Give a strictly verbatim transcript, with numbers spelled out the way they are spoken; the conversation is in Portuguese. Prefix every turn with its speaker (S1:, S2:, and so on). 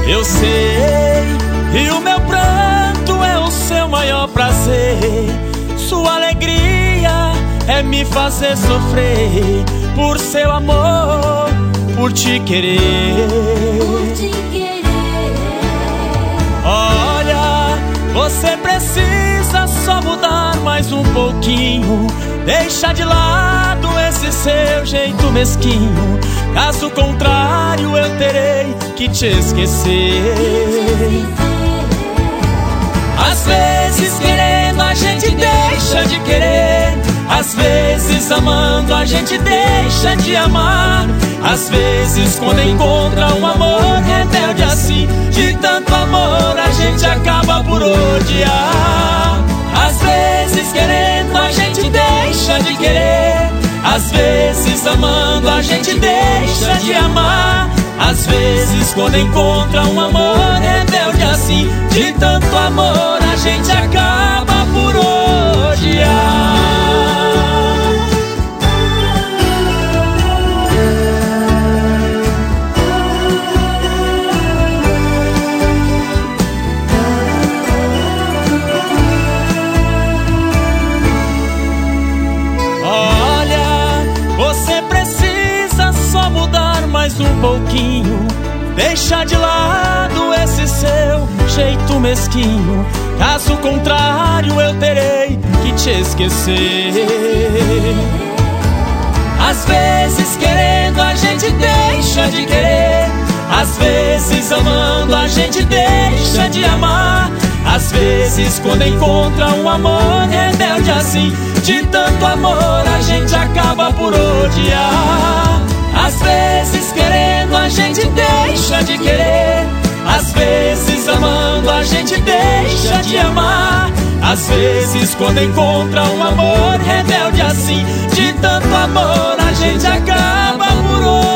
S1: Eu sei, e o meu pranto é o seu maior prazer. Sua alegria é me fazer sofrer. Por seu amor, por te querer,
S2: por te querer.
S1: Olha, você precisa só mudar mais um pouquinho. Deixa de lado esse seu jeito mesquinho. Caso contrário eu terei que te esquecer. Às vezes querendo a gente deixa de querer. Às vezes amando a gente deixa de amar. Às vezes quando encontra um amor rebelde assim, de tanto amor a gente acaba por odiar. Às vezes querendo a gente deixa de querer. Às vezes amando a gente deixa de amar. Às vezes quando encontra um amor rebelde assim, de tanto amor a gente acaba por odiar. Mais um pouquinho, deixa de lado esse seu jeito mesquinho. Caso contrário eu terei que te esquecer. Às vezes querendo a gente deixa de querer. Às vezes amando a gente deixa de amar. Às vezes quando encontra um amor rebelde assim, de tanto amor a gente acaba por odiar. Às vezes querendo a gente deixa de querer. Às vezes amando a gente deixa de amar. Às vezes quando encontra um amor rebelde assim, de tanto amor a gente acaba por hoje.